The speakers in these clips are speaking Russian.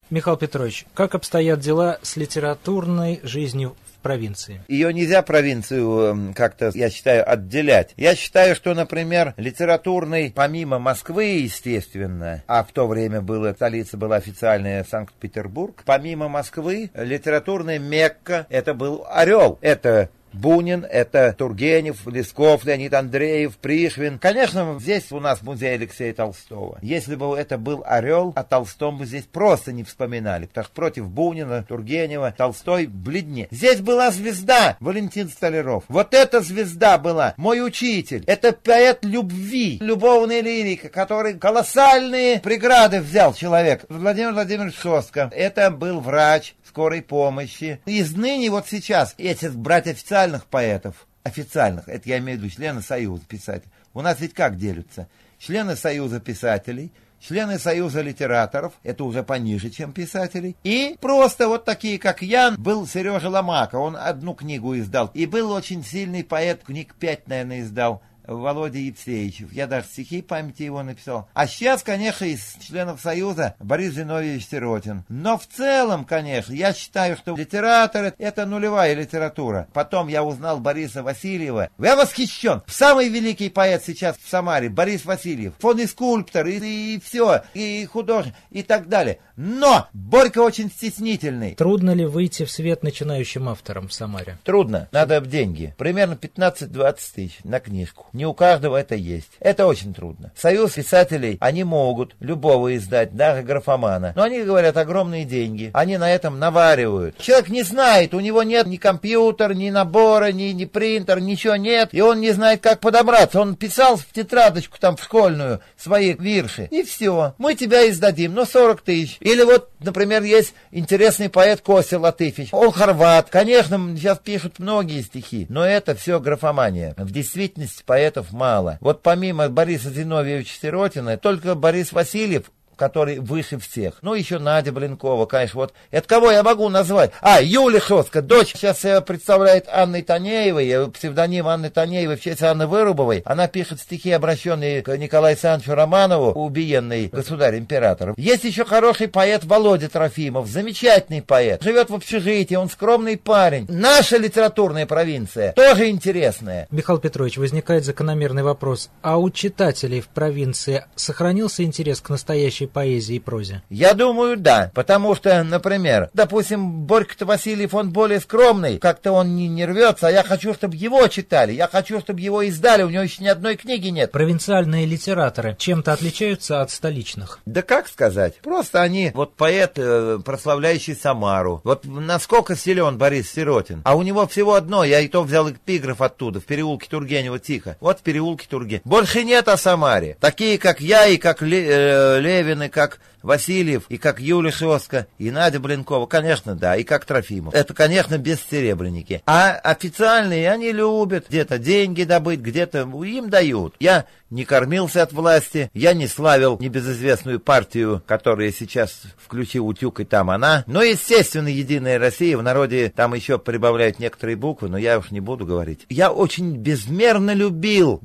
Михаил Петрович, как обстоят дела с литературной жизнью в провинции? Ее нельзя провинцию как-то, я считаю, отделять. Я считаю, что, например, литературный, помимо Москвы, естественно, а в то время столица была официальная Санкт-Петербург, помимо Москвы, литературная Мекка, это был Орел. Это Бунин, это Тургенев, Лесков, Леонид Андреев, Пришвин. Конечно, здесь у нас музей Алексея Толстого. Если бы это был Орел, о Толстом бы здесь просто не вспоминали, потому что против Бунина, Тургенева, Толстой бледнее. Здесь была звезда Валентин Столяров. Вот эта звезда была, мой учитель. Это поэт любви, любовная лирика, который колоссальные преграды взял человек. Владимир Владимирович Шостка. Это был врач скорой помощи. Из ныне вот сейчас, если брать официальных поэтов, официальных, это я имею в виду члены Союза писателей, у нас ведь как делятся? Члены Союза писателей, члены Союза литераторов, это уже пониже, чем писателей, и просто вот такие, как Ян, был Сережа Ломака, он одну книгу издал, и был очень сильный поэт, книг 5, наверное, издал, Володя Евсеевичев. Я даже стихи памяти его написал. А сейчас, конечно, из членов Союза Борис Зиновьевич Сиротин. Но в целом, конечно, я считаю, что литератор — это нулевая литература. Потом я узнал Бориса Васильева. Я восхищен. Самый великий поэт сейчас в Самаре — Борис Васильев. Он и скульптор, и все, и художник, и так далее. Но Борька очень стеснительный. Трудно ли выйти в свет начинающим авторам в Самаре? Трудно. Надо деньги. Примерно 15-20 тысяч на книжку. Не у каждого это есть. Это очень трудно. Союз писателей, они могут любого издать, даже графомана. Но они говорят, огромные деньги. Они на этом наваривают. Человек не знает, у него нет ни компьютера, ни набора, ни принтер, ничего нет. И он не знает, как подобраться. Он писал в тетрадочку там в школьную свои вирши. И все. Мы тебя издадим, но 40 тысяч. Или вот, например, есть интересный поэт Костя Латыфич. Он хорват. Конечно, сейчас пишут многие стихи, но это все графомания. В действительности поэтов мало. Вот помимо Бориса Зиновьевича Сиротина, только Борис Васильев, который выше всех. Ну, еще Надя Блинкова, конечно, вот. Это кого я могу назвать? Юлия Шостка, дочь сейчас представляет Анной Танеевой, псевдоним Анны Танеевой в честь Анны Вырубовой. Она пишет стихи, обращенные к Николаю Александровичу Романову, убиенный государь-император. Есть еще хороший поэт Володя Трофимов, замечательный поэт. Живет в общежитии, он скромный парень. Наша литературная провинция тоже интересная. Михаил Петрович, возникает закономерный вопрос. А у читателей в провинции сохранился интерес к настоящей поэзии и прозе? Я думаю, да, потому что, например, допустим, Борька-то Васильев, он более скромный, как-то он не рвется, а я хочу, чтобы его читали, я хочу, чтобы его издали, у него еще ни одной книги нет. Провинциальные литераторы чем-то отличаются от столичных? Да как сказать, просто они, вот поэт, прославляющий Самару, вот насколько силен Борис Сиротин, а у него всего одно, я и то взял эпиграф оттуда, в переулке Тургенева, тихо, вот в переулке Тургенева. Больше нет о Самаре, такие, как я и как Левин, и как Васильев, и как Юлия Шостка, и Надя Блинкова, конечно, да, и как Трофимов. Это, конечно, бессеребренники. А официальные они любят где-то деньги добыть, где-то им дают. Я не кормился от власти, я не славил небезызвестную партию, которая сейчас включи утюг и там она. Но, естественно, Единая Россия, в народе там еще прибавляют некоторые буквы, но я уж не буду говорить. Я очень безмерно любил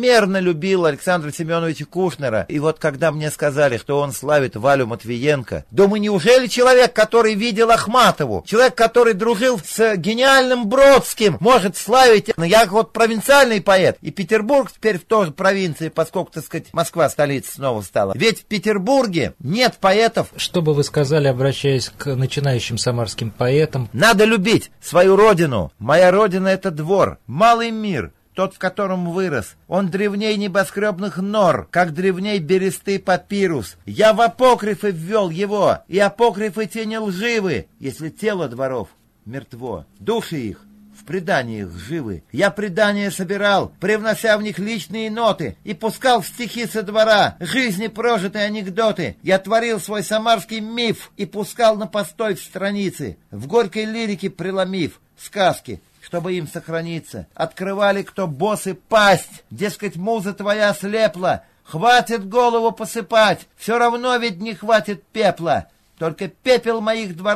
Александра Семеновича Кушнера. И вот когда мне сказали, что он славит Валю Матвиенко, думаю, неужели человек, который видел Ахматову, человек, который дружил с гениальным Бродским, может славить? Но я вот провинциальный поэт, и Петербург теперь тоже провинция, поскольку, так сказать, Москва столица снова стала. Ведь в Петербурге нет поэтов. Что бы вы сказали, обращаясь к начинающим самарским поэтам? Надо любить свою родину. Моя родина — это двор, малый мир, тот, в котором вырос. Он древней небоскребных нор, как древней бересты папирус. Я в апокрифы ввел его, и апокрифы те не лживы, если тело дворов мертво, души их в преданиях живы. Я предания собирал, привнося в них личные ноты, и пускал в стихи со двора жизни прожитые анекдоты. Я творил свой самарский миф и пускал на постой в страницы, в горькой лирике преломив сказки, чтобы им сохраниться. Открывали кто босы пасть, дескать, муза твоя слепла, хватит голову посыпать, все равно ведь не хватит пепла. Только пепел моих дворов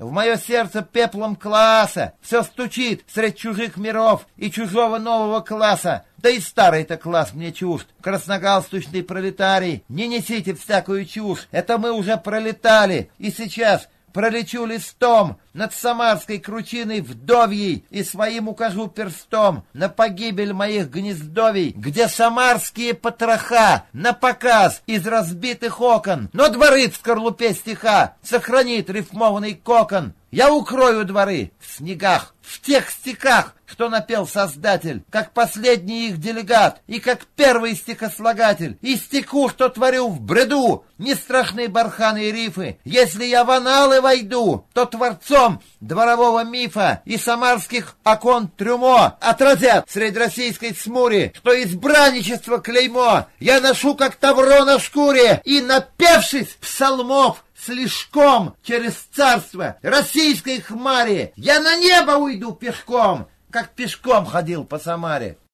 в мое сердце пеплом класса, все стучит средь чужих миров и чужого нового класса. Да и старый-то класс мне чужд. Красногалстучный пролетарий, не несите всякую чушь, это мы уже пролетали, и сейчас пролечу листом над самарской кручиной вдовьей и своим укажу перстом на погибель моих гнездовий, где самарские потроха на показ из разбитых окон, но дворы в скорлупе стиха сохранит рифмованный кокон. Я укрою дворы в снегах, в тех стихах, что напел Создатель, как последний их делегат и как первый стихослагатель, и стиху, что творю в бреду, не страшны барханы и рифы. Если я в аналы войду, то творцом дворового мифа и самарских окон трюмо отразят средь российской смури, что избранничество клеймо я ношу, как тавро на шкуре, и, напевшись псалмов, слишком через царство российской хмари я на небо уйду пешком, как пешком ходил по Самаре.